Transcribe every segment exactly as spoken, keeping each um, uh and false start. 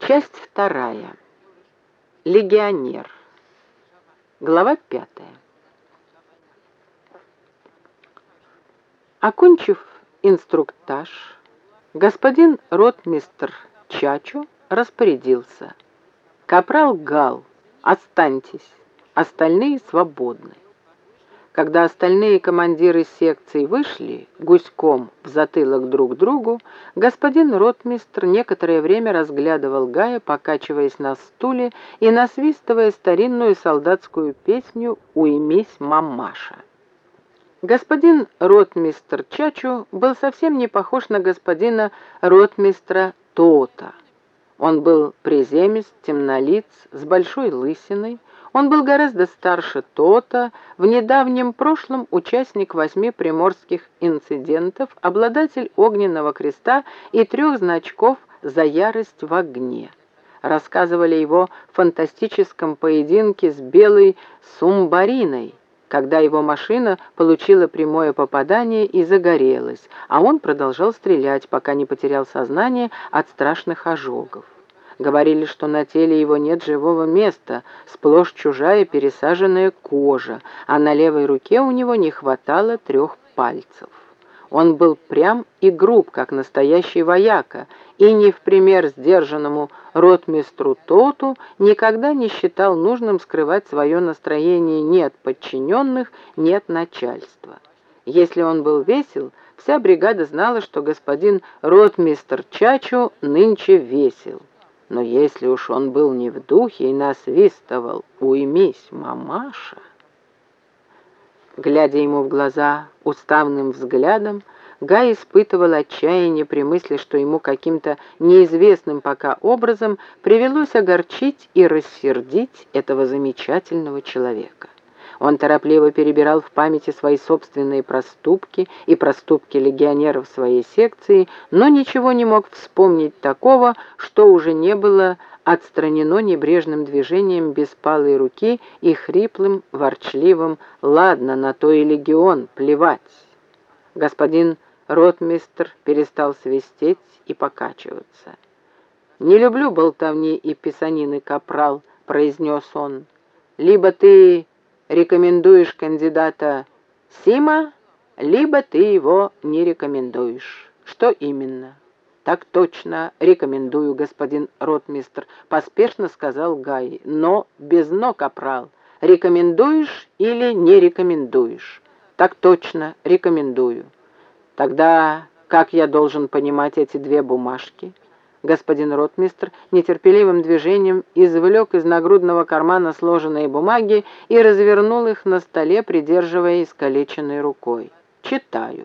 Часть вторая. Легионер. Глава пятая. Окончив инструктаж, господин ротмистр Чачо распорядился: «Капрал Гал, останьтесь, остальные свободны». Когда остальные командиры секций вышли гуськом в затылок друг другу, господин ротмистр некоторое время разглядывал Гая, покачиваясь на стуле и насвистывая старинную солдатскую песню «Уймись, мамаша». Господин ротмистр Чачо был совсем не похож на господина ротмистра Тота. Он был приземист, темнолиц, с большой лысиной. Он был гораздо старше Тота, в недавнем прошлом участник восьми приморских инцидентов, обладатель огненного креста и трех значков за ярость в огне. Рассказывали его фантастическом поединке с белой сумбариной, когда его машина получила прямое попадание и загорелась, а он продолжал стрелять, пока не потерял сознание от страшных ожогов. Говорили, что на теле его нет живого места, сплошь чужая пересаженная кожа, а на левой руке у него не хватало трех пальцев. Он был прям и груб, как настоящий вояка, и не в пример сдержанному ротмистру Тоту никогда не считал нужным скрывать свое настроение ни от подчиненных, ни от начальства. Если он был весел, вся бригада знала, что господин ротмистр Чачо нынче весел. Но если уж он был не в духе и насвистывал «Уймись, мамаша», глядя ему в глаза уставным взглядом, Гай испытывал отчаяние при мысли, что ему каким-то неизвестным пока образом привелось огорчить и рассердить этого замечательного человека. Он торопливо перебирал в памяти свои собственные проступки и проступки легионеров своей секции, но ничего не мог вспомнить такого, что уже не было отстранено небрежным движением беспалой руки и хриплым, ворчливым «Ладно, на то и легион, плевать». Господин ротмистр перестал свистеть и покачиваться. «Не люблю болтовни и писанины, капрал», — произнес он. «Либо ты рекомендуешь кандидата Сима, либо ты его не рекомендуешь. Что именно?» «Так точно, рекомендую, господин ротмистр», — поспешно сказал Гай. «Но без «но», капрал. Рекомендуешь или не рекомендуешь?» «Так точно, рекомендую». «Тогда как я должен понимать эти две бумажки?» Господин ротмистр нетерпеливым движением извлек из нагрудного кармана сложенные бумаги и развернул их на столе, придерживая искалеченной рукой. «Читаю.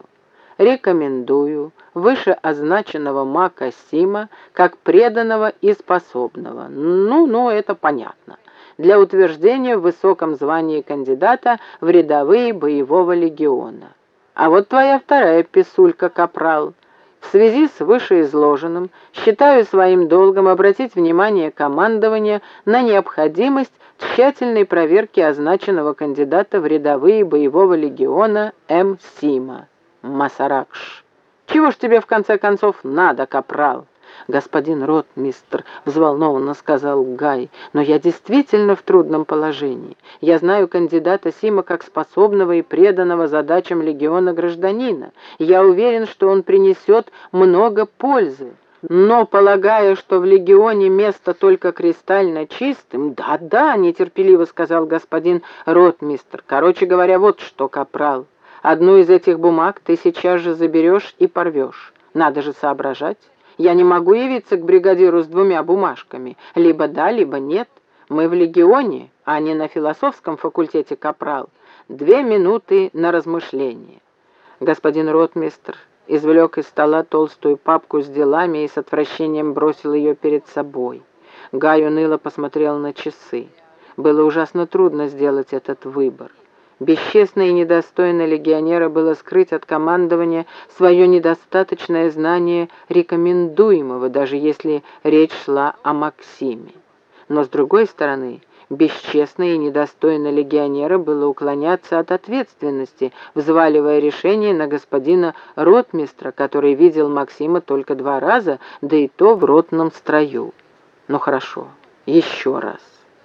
Рекомендую вышеозначенного мака Сима как преданного и способного. Ну-ну, это понятно. Для утверждения в высоком звании кандидата в рядовые боевого легиона. А вот твоя вторая писулька, капрал. В связи с вышеизложенным считаю своим долгом обратить внимание командования на необходимость тщательной проверки означенного кандидата в рядовые боевого легиона М. Сима. Масаракш. Чего ж тебе в конце концов надо, капрал?» «Господин ротмистр», — взволнованно сказал Гай, — «но я действительно в трудном положении. Я знаю кандидата Сима как способного и преданного задачам легиона гражданина. Я уверен, что он принесет много пользы. Но, полагая, что в легионе место только кристально чистым...» «Да-да», — нетерпеливо сказал господин ротмистр. «Короче говоря, вот что, капрал. Одну из этих бумаг ты сейчас же заберешь и порвешь. Надо же соображать. Я не могу явиться к бригадиру с двумя бумажками. Либо да, либо нет. Мы в легионе, а не на философском факультете, капрал. Две минуты на размышление». Господин ротмистр извлек из стола толстую папку с делами и с отвращением бросил ее перед собой. Гай уныло посмотрел на часы. Было ужасно трудно сделать этот выбор. Бесчестно и недостойно легионера было скрыть от командования свое недостаточное знание рекомендуемого, даже если речь шла о Максиме. Но, с другой стороны, бесчестно и недостойно легионера было уклоняться от ответственности, взваливая решение на господина ротмистра, который видел Максима только два раза, да и то в ротном строю. Ну хорошо, еще раз.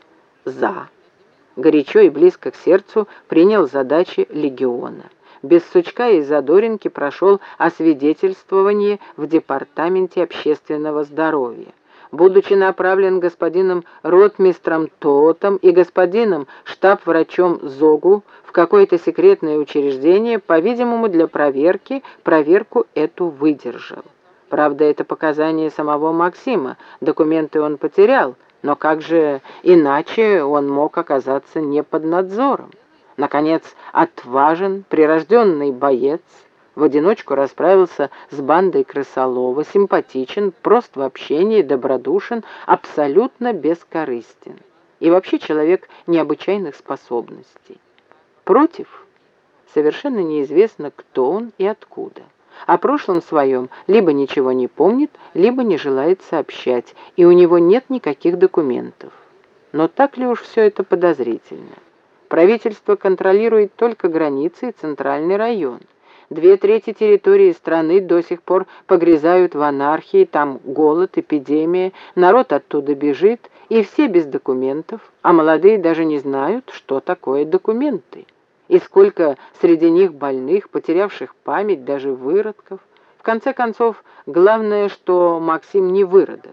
За. Горячо и близко к сердцу принял задачи легиона. Без сучка и задоринки прошел освидетельствование в Департаменте общественного здоровья. Будучи направлен господином ротмистром Тотом и господином штаб-врачом Зогу в какое-то секретное учреждение, по-видимому, для проверки, проверку эту выдержал. Правда, это показания самого Максима, документы он потерял, но как же иначе он мог оказаться не под надзором? Наконец, отважен, прирожденный боец, в одиночку расправился с бандой крысолова, симпатичен, прост в общении, добродушен, абсолютно бескорыстен. И вообще человек необычайных способностей. Против совершенно неизвестно, кто он и откуда. О прошлом своем либо ничего не помнит, либо не желает сообщать, и у него нет никаких документов. Но так ли уж все это подозрительно? Правительство контролирует только границы и центральный район. Две трети территории страны до сих пор погрязают в анархии, там голод, эпидемия, народ оттуда бежит, и все без документов, а молодые даже не знают, что такое документы. И сколько среди них больных, потерявших память, даже выродков. В конце концов, главное, что Максим не выродок.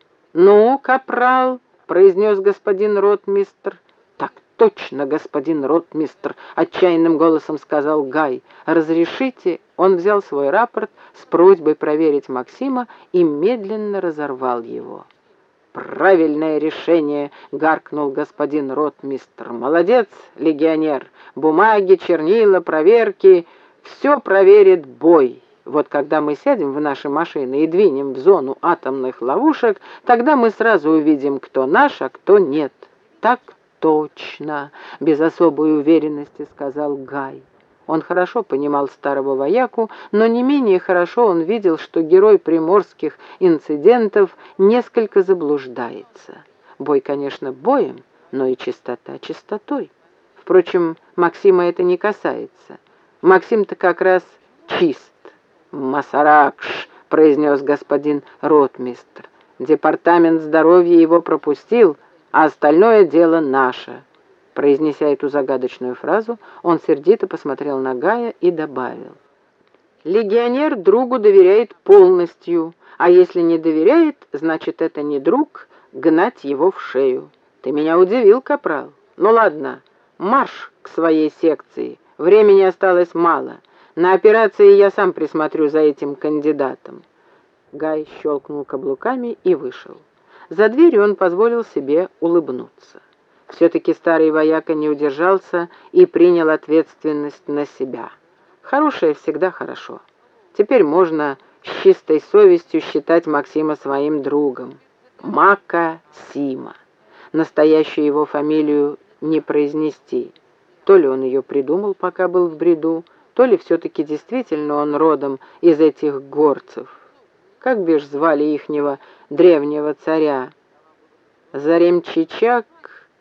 «Ну, капрал», — произнес господин ротмистр. «Так точно, господин ротмистр», — отчаянным голосом сказал Гай. «Разрешите?» Он взял свой рапорт с просьбой проверить Максима и медленно разорвал его. «Правильное решение!» — гаркнул господин ротмистр. «Молодец, легионер! Бумаги, чернила, проверки — все проверит бой. Вот когда мы сядем в наши машины и двинем в зону атомных ловушек, тогда мы сразу увидим, кто наш, а кто нет». «Так точно!» — без особой уверенности сказал Гай. Он хорошо понимал старого вояку, но не менее хорошо он видел, что герой приморских инцидентов несколько заблуждается. Бой, конечно, боем, но и чистота чистотой. Впрочем, Максима это не касается. Максим-то как раз чист. «Масаракш», — произнес господин ротмистр. «Департамент здоровья его пропустил, а остальное дело наше». Произнеся эту загадочную фразу, он сердито посмотрел на Гая и добавил: «Легионер другу доверяет полностью, а если не доверяет, значит, это не друг, гнать его в шею. Ты меня удивил, капрал. Ну ладно, марш к своей секции, времени осталось мало. На операции я сам присмотрю за этим кандидатом». Гай щелкнул каблуками и вышел. За дверью он позволил себе улыбнуться. Все-таки старый вояка не удержался и принял ответственность на себя. Хорошее всегда хорошо. Теперь можно с чистой совестью считать Максима своим другом. Мака-Сима. Настоящую его фамилию не произнести. То ли он ее придумал, пока был в бреду, то ли все-таки действительно он родом из этих горцев. Как бишь звали ихнего древнего царя? Заремчичак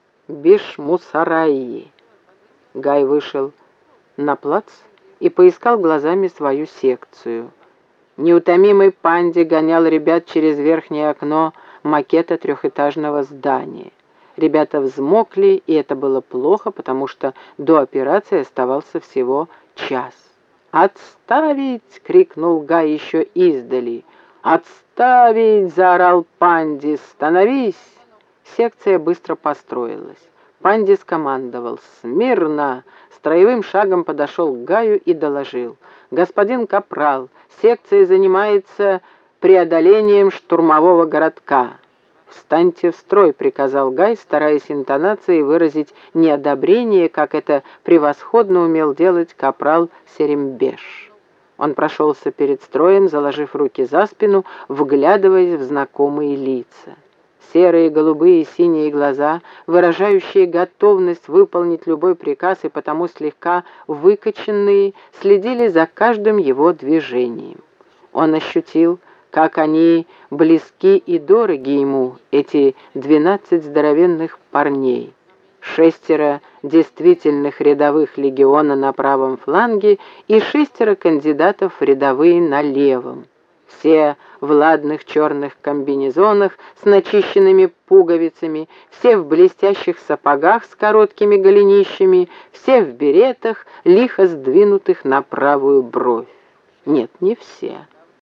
Бишмусараи. Гай вышел на плац и поискал глазами свою секцию. Неутомимый Панди гонял ребят через верхнее окно макета трехэтажного здания. Ребята взмокли, и это было плохо, потому что до операции оставался всего час. «Отставить!» — крикнул Гай еще издали. «Отставить!» — заорал Панди. «Становись!» Секция быстро построилась. Панди скомандовал: «Смирно!» Строевым шагом подошел к Гаю и доложил: «Господин капрал, секция занимается преодолением штурмового городка». «Встаньте в строй», — приказал Гай, стараясь интонацией выразить неодобрение, как это превосходно умел делать капрал Серембеш. Он прошелся перед строем, заложив руки за спину, вглядываясь в знакомые лица. Серые, голубые и синие глаза, выражающие готовность выполнить любой приказ и потому слегка выкоченные, следили за каждым его движением. Он ощутил, как они близки и дороги ему, эти двенадцать здоровенных парней. Шестеро действительных рядовых легиона на правом фланге и шестеро кандидатов в рядовые на левом. Все в ладных черных комбинезонах с начищенными пуговицами, все в блестящих сапогах с короткими голенищами, все в беретах, лихо сдвинутых на правую бровь. Нет, не все.